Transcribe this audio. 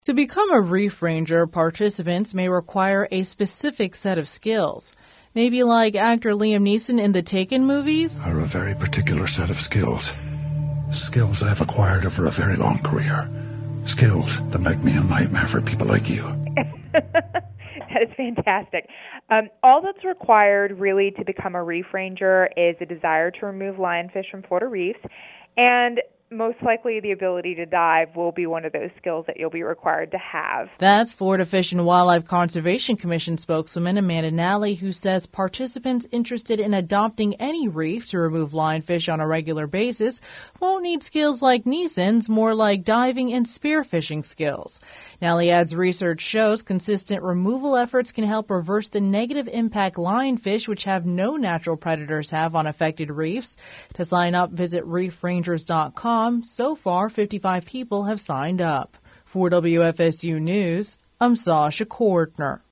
To become a reef ranger, participants may require a specific set of skills. Maybe like actor Liam Neeson in the Taken movies? Are a very particular set of skills. Skills I've acquired over a very long career. Skills that make me a nightmare for people like you. That is fantastic. All that's required really to become a reef ranger is a desire to remove lionfish from Florida reefs, and most likely the ability to dive will be one of those skills that you'll be required to have. That's Florida Fish and Wildlife Conservation Commission spokeswoman Amanda Nally, who says participants interested in adopting any reef to remove lionfish on a regular basis won't need skills like Neeson's, more like diving and spearfishing skills. Nally adds research shows consistent removal efforts can help reverse the negative impact lionfish, which have no natural predators, have on affected reefs. To sign up, visit reefrangers.com. So far, 55 people have signed up. For WFSU News, I'm Sasha Kortner.